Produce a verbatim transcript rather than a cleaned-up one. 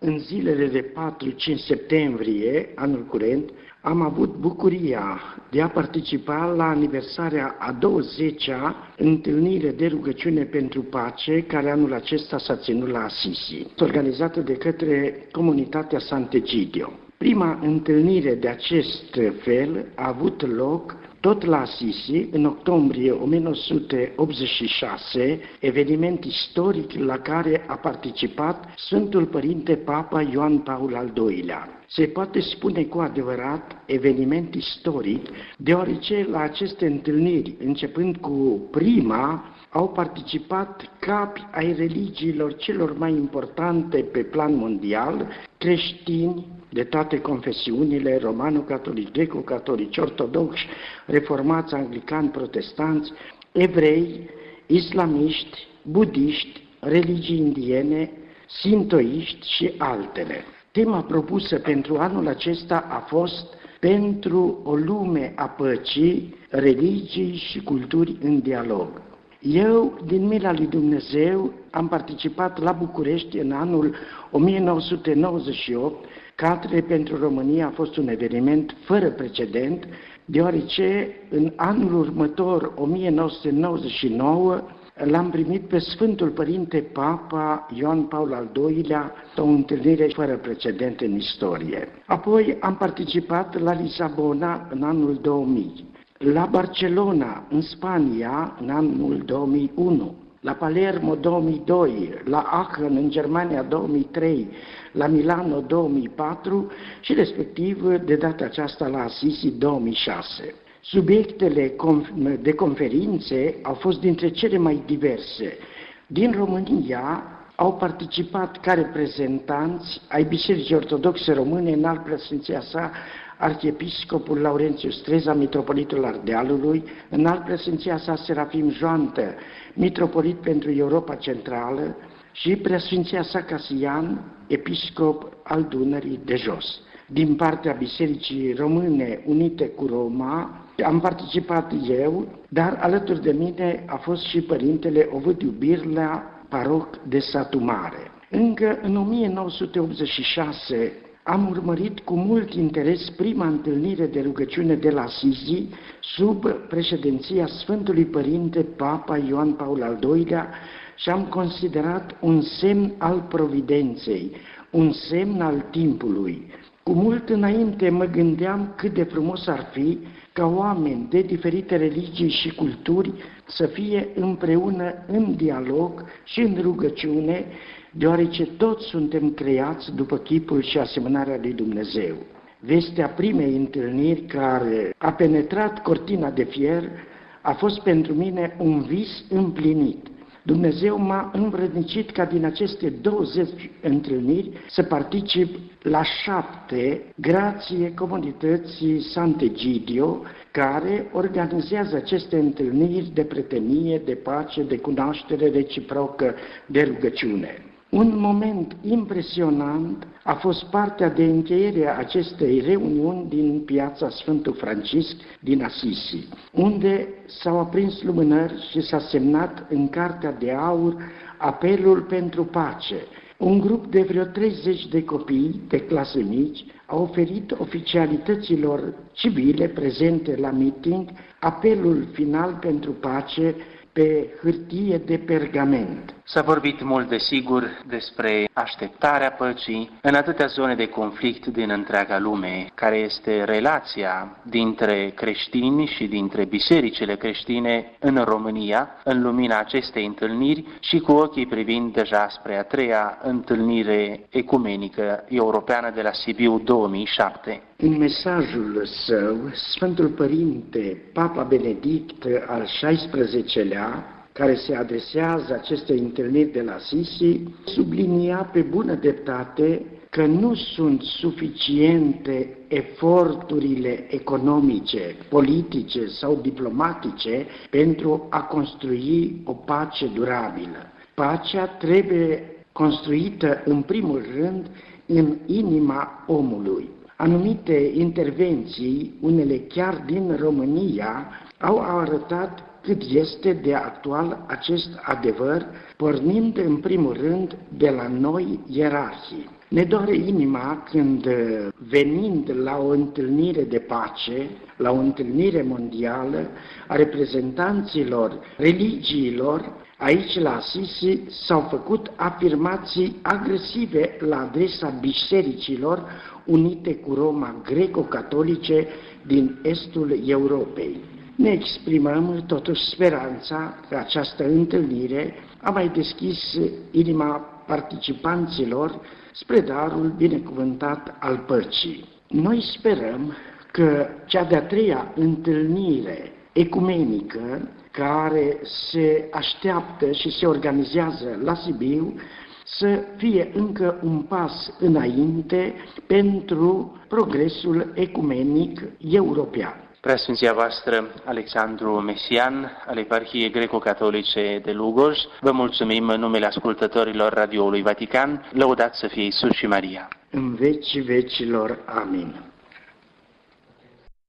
În zilele de patru-cinci septembrie, anul curent, am avut bucuria de a participa la aniversarea a douăzecea întâlnire de rugăciune pentru pace, care anul acesta s-a ținut la Assisi, organizată de către comunitatea Sant'Egidio. Prima întâlnire de acest fel a avut loc tot la Assisi, în octombrie o mie nouă sute optzeci și șase, eveniment istoric la care a participat Sfântul Părinte Papa Ioan Paul al doilea. Se poate spune cu adevărat eveniment istoric, deoarece la aceste întâlniri, începând cu prima, au participat capi ai religiilor celor mai importante pe plan mondial, creștini de toate confesiunile, romano-catolici, greco-catolici, ortodoxi, reformați, anglicani, protestanți, evrei, islamiști, budiști, religii indiene, sintoiști și altele. Tema propusă pentru anul acesta a fost pentru o lume a păcii, religii și culturi în dialog. Eu, din mila lui Dumnezeu, am participat la București în anul o mie nouă sute nouăzeci și opt, care pentru România a fost un eveniment fără precedent, deoarece în anul următor, o mie nouă sute nouăzeci și nouă, l-am primit pe Sfântul Părinte Papa Ioan Paul al doilea, o întâlnire fără precedent în istorie. Apoi am participat la Lisabona în anul două mii, la Barcelona, în Spania, în anul două mii unu, la Palermo două mii doi, la Aachen, în Germania două mii trei, la Milano două mii patru și respectiv de data aceasta la Assisi două mii șase. Subiectele de conferințe au fost dintre cele mai diverse. Din România au participat ca reprezentanți ai Bisericii Ortodoxe Române, Înalt Preasfinția sa Arhiepiscopul Laurențiu Streza, Mitropolitul Ardealului, Înalt Preasfinția sa Serafim Joantă, Mitropolit pentru Europa Centrală și Preasfinția sa Casian, Episcop al Dunării de Jos. Din partea Bisericii Române Unite cu Roma am participat eu, dar alături de mine a fost și Părintele Ovidiu Birlea, paroc de Satu Mare. Încă în o mie nouă sute optzeci și șase am urmărit cu mult interes prima întâlnire de rugăciune de la Assisi sub președinția Sfântului Părinte Papa Ioan Paul al doilea și am considerat un semn al providenței, un semn al timpului. Cu mult înainte mă gândeam cât de frumos ar fi ca oameni de diferite religii și culturi să fie împreună în dialog și în rugăciune, deoarece toți suntem creați după chipul și asemănarea lui Dumnezeu. Vestea primei întâlniri care a penetrat cortina de fier a fost pentru mine un vis împlinit. Dumnezeu m-a învrednicit ca din aceste douăzeci întâlniri să particip la șapte, grație comunității Sant'Egidio, care organizează aceste întâlniri de prietenie, de pace, de cunoaștere reciprocă, de rugăciune. Un moment impresionant a fost partea de încheiere a acestei reuniuni din piața Sfântul Francisc din Assisi, unde s-au aprins lumânări și s-a semnat în Cartea de Aur apelul pentru pace. Un grup de vreo treizeci de copii de clase mici a oferit oficialităților civile prezente la meeting apelul final pentru pace pe hârtie de pergament. S-a vorbit mult, desigur, despre așteptarea păcii în atâtea zone de conflict din întreaga lume, care este relația dintre creștini și dintre bisericile creștine în România, în lumina acestei întâlniri și cu ochii privind deja spre a treia întâlnire ecumenică europeană de la Sibiu două mii șapte. În mesajul său, Sfântul Părinte Papa Benedict al șaisprezecelea, care se adresează acestei întâlniri de la Assisi, sublinia pe bună dreptate că nu sunt suficiente eforturile economice, politice sau diplomatice pentru a construi o pace durabilă. Pacea trebuie construită în primul rând în inima omului. Anumite intervenții, unele chiar din România, au arătat cât este de actual acest adevăr, pornind în primul rând de la noi ierarhii. Ne doare inima când, venind la o întâlnire de pace, la o întâlnire mondială a reprezentanților religiilor, aici la Assisi s-au făcut afirmații agresive la adresa bisericilor unite cu Roma greco-catolice din estul Europei. Ne exprimăm totuși speranța că această întâlnire a mai deschis inima participanților spre darul binecuvântat al păcii. Noi sperăm că cea de-a treia întâlnire ecumenică care se așteaptă și se organizează la Sibiu să fie încă un pas înainte pentru progresul ecumenic european. Preasfinția voastră, Alexandru Mesian, al Eparhiei Greco-Catolice de Lugoj, vă mulțumim în numele ascultătorilor Radioului Vatican, lăudați să fie Iisus și Maria. În vecii vecilor. Amin.